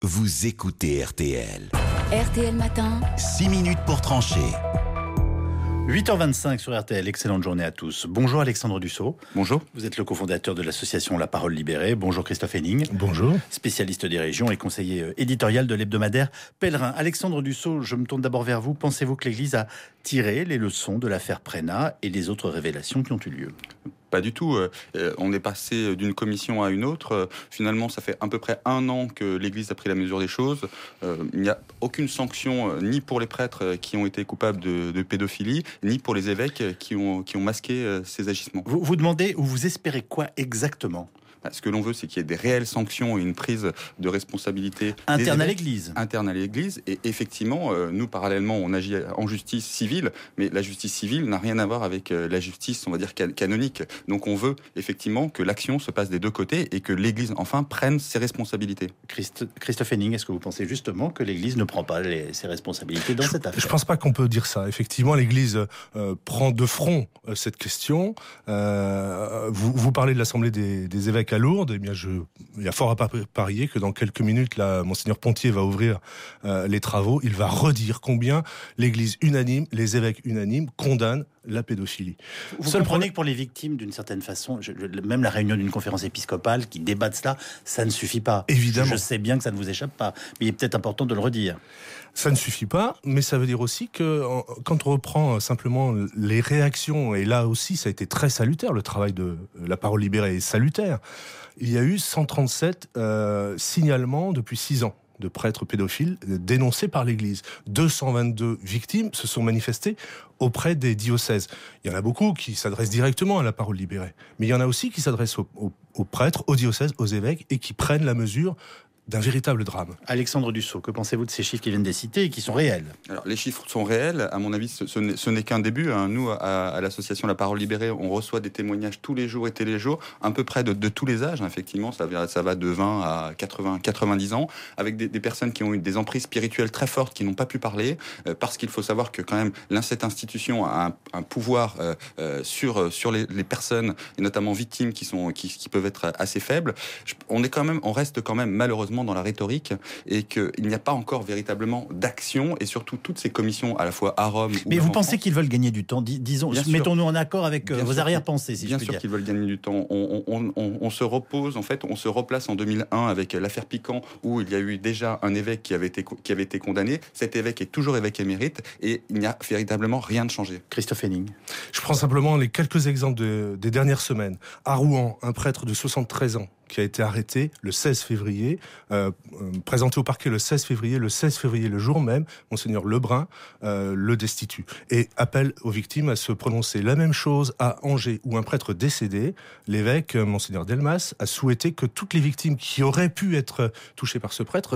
Vous écoutez RTL. RTL Matin. 6 minutes pour trancher. 8h25 sur RTL, excellente journée à tous. Bonjour Alexandre Dussault. Bonjour. Vous êtes le cofondateur de l'association La Parole Libérée. Bonjour Christophe Henning. Bonjour. Spécialiste des régions et conseiller éditorial de l'hebdomadaire Pèlerin. Alexandre Dussault, je me tourne d'abord vers vous. Pensez-vous que l'Église a tiré les leçons de l'affaire Prénat et des autres révélations qui ont eu lieu ? Pas du tout. On est passé d'une commission à une autre. Finalement, ça fait à peu près 1 an que l'Église a pris la mesure des choses. Il n'y a aucune sanction, ni pour les prêtres qui ont été coupables de pédophilie, ni pour les évêques qui ont masqué ces agissements. Vous demandez ou vous espérez quoi exactement ? Ce que l'on veut, c'est qu'il y ait des réelles sanctions et une prise de responsabilité interne à l'Église. Interne à l'Église. Et effectivement, nous, parallèlement, on agit en justice civile, mais la justice civile n'a rien à voir avec la justice, on va dire, canonique. Donc on veut effectivement que l'action se passe des deux côtés et que l'Église, enfin, prenne ses responsabilités. Christophe Henning, est-ce que vous pensez justement que l'Église ne prend pas ses responsabilités dans cette affaire ? Je ne pense pas qu'on peut dire ça. Effectivement, l'Église prend de front cette question. Vous parlez de l'Assemblée des évêques à Lourdes, eh bien il y a fort à parier que dans quelques minutes, là, Monseigneur Pontier va ouvrir les travaux. Il va redire combien l'Église unanime, les évêques unanimes condamnent la pédophilie. Vous comprenez que pour les victimes, d'une certaine façon, même la réunion d'une conférence épiscopale qui débat de cela, ça ne suffit pas. Évidemment. Je sais bien que ça ne vous échappe pas, mais il est peut-être important de le redire. Ça ne suffit pas, mais ça veut dire aussi que quand on reprend simplement les réactions, et là aussi ça a été très salutaire, le travail de La Parole Libérée est salutaire, il y a eu 137 signalements depuis 6 ans de prêtres pédophiles dénoncés par l'Église. 222 victimes se sont manifestées auprès des diocèses. Il y en a beaucoup qui s'adressent directement à La Parole Libérée, mais il y en a aussi qui s'adressent aux prêtres, aux diocèses, aux évêques, et qui prennent la mesure d'un véritable drame. Alexandre Dussault, que pensez-vous de ces chiffres qui viennent des cités et qui sont réels ? Alors, les chiffres sont réels. À mon avis, ce n'est qu'un début. Nous, à l'association La Parole Libérée, on reçoit des témoignages tous les jours et téléjours, à peu près de tous les âges. Effectivement, ça va de 20 à 80, 90 ans, avec des personnes qui ont eu des emprises spirituelles très fortes, qui n'ont pas pu parler, parce qu'il faut savoir que quand même, cette institution a un pouvoir sur les personnes, et notamment victimes, qui peuvent être assez faibles. On reste quand même malheureusement dans la rhétorique, et qu'il n'y a pas encore véritablement d'action, et surtout toutes ces commissions à la fois à Rome. Mais vous pensez qu'ils veulent gagner du temps ? Disons, mettons-nous en accord avec vos arrière-pensées, si je puis dire. Bien sûr qu'ils veulent gagner du temps. On se repose, en fait, on se replace en 2001 avec l'affaire Piquant, où il y a eu déjà un évêque qui avait été condamné. Cet évêque est toujours évêque émérite, et il n'y a véritablement rien de changé. Christophe Henning. Je prends simplement les quelques exemples des dernières semaines. À Rouen, un prêtre de 73 ans qui a été arrêté le 16 février, présenté au parquet le 16 février, le jour même, Monseigneur Lebrun le destitue et appelle aux victimes à se prononcer. La même chose à Angers, où un prêtre décédé, l'évêque, Monseigneur Delmas, a souhaité que toutes les victimes qui auraient pu être touchées par ce prêtre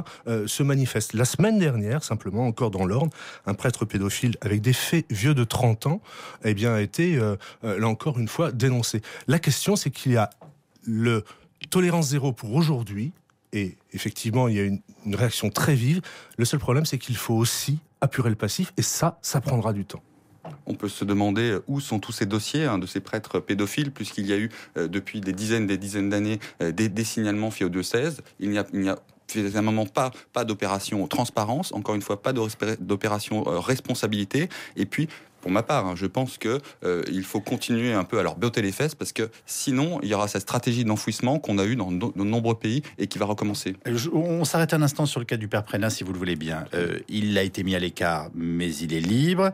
se manifestent. La semaine dernière, simplement, encore dans l'Orne, un prêtre pédophile avec des faits vieux de 30 ans, a été, là encore une fois, dénoncé. La question, c'est qu'il y a le tolérance zéro pour aujourd'hui, et effectivement, il y a une réaction très vive. Le seul problème, c'est qu'il faut aussi apurer le passif, et ça prendra du temps. On peut se demander où sont tous ces dossiers de ces prêtres pédophiles, puisqu'il y a eu depuis des dizaines d'années des signalements faits au diocèse. Il n'y a finalement pas d'opération transparence, encore une fois, pas d'opération responsabilité, et puis pour ma part, je pense que il faut continuer un peu à leur botter les fesses, parce que sinon, il y aura cette stratégie d'enfouissement qu'on a eue dans de nombreux pays et qui va recommencer. On s'arrête un instant sur le cas du père Prénat, si vous le voulez bien. Il a été mis à l'écart, mais il est libre.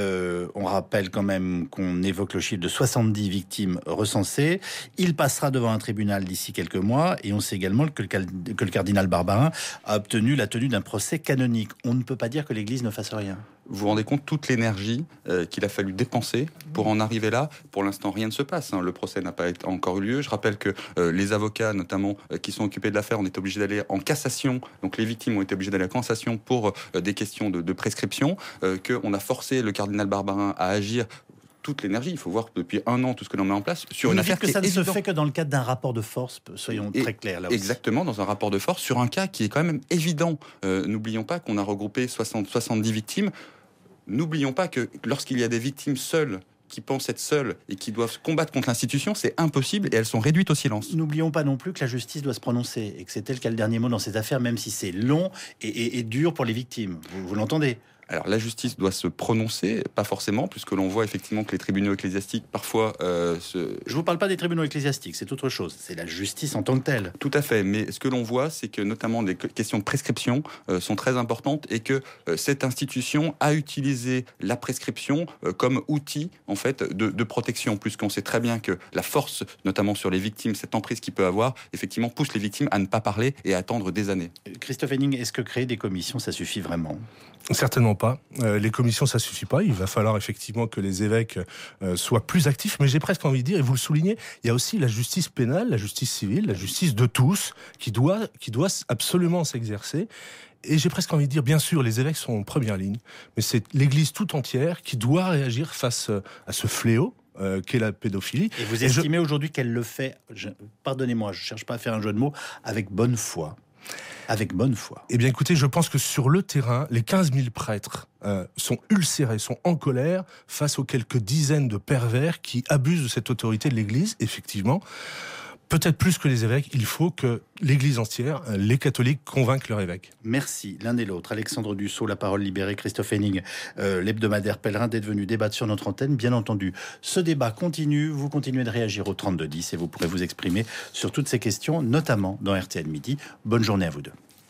On rappelle quand même qu'on évoque le chiffre de 70 victimes recensées. Il passera devant un tribunal d'ici quelques mois, et on sait également que le cardinal Barbarin a obtenu la tenue d'un procès canonique. On ne peut pas dire que l'Église ne fasse rien. Vous vous rendez compte toute l'énergie qu'il a fallu dépenser pour en arriver là. Pour l'instant, rien ne se passe. Le procès n'a pas encore eu lieu. Je rappelle que les avocats, notamment, qui sont occupés de l'affaire, on est obligés d'aller en cassation. Donc les victimes ont été obligées d'aller en cassation pour des questions de prescription. Qu'on a forcé le cardinal Barbarin à agir. Toute l'énergie, il faut voir depuis 1 an tout ce que l'on met en place sur une affaire que ça ne se fait que dans le cadre d'un rapport de force, soyons très clairs là aussi. Exactement, dans un rapport de force sur un cas qui est quand même évident. N'oublions pas qu'on a regroupé 70 victimes. N'oublions pas que lorsqu'il y a des victimes seules qui pensent être seules et qui doivent combattre contre l'institution, c'est impossible et elles sont réduites au silence. N'oublions pas non plus que la justice doit se prononcer et que c'est elle qui a le dernier mot dans cette affaire, même si c'est long et dur pour les victimes. Vous l'entendez ? Alors la justice doit se prononcer, pas forcément, puisque l'on voit effectivement que les tribunaux ecclésiastiques parfois Je vous parle pas des tribunaux ecclésiastiques, c'est autre chose, c'est la justice en tant que telle. Tout à fait, mais ce que l'on voit, c'est que notamment des questions de prescription sont très importantes et que cette institution a utilisé la prescription comme outil en fait de protection, puisqu'on sait très bien que la force, notamment sur les victimes, cette emprise qu'il peut avoir, effectivement pousse les victimes à ne pas parler et à attendre des années. Christophe Henning, est-ce que créer des commissions, ça suffit vraiment ? Certainement pas. Les commissions, ça suffit pas. Il va falloir effectivement que les évêques soient plus actifs. Mais j'ai presque envie de dire, et vous le soulignez, il y a aussi la justice pénale, la justice civile, la justice de tous, qui doit absolument s'exercer. Et j'ai presque envie de dire, bien sûr, les évêques sont en première ligne, mais c'est l'Église tout entière qui doit réagir face à ce fléau qu'est la pédophilie. Et vous estimez aujourd'hui qu'elle le fait, pardonnez-moi, je cherche pas à faire un jeu de mots, avec bonne foi ? Avec bonne foi. Eh bien écoutez, je pense que sur le terrain, les 15 000 prêtres sont ulcérés, sont en colère face aux quelques dizaines de pervers qui abusent de cette autorité de l'Église, effectivement. Peut-être plus que les évêques, il faut que l'Église entière, les catholiques, convainquent leur évêque. Merci l'un et l'autre. Alexandre Dussault, La Parole Libérée, Christophe Henning, l'hebdomadaire Pèlerin, d'être venu débattre sur notre antenne. Bien entendu, ce débat continue. Vous continuez de réagir au 3210 et vous pourrez vous exprimer sur toutes ces questions, notamment dans RTL Midi. Bonne journée à vous deux.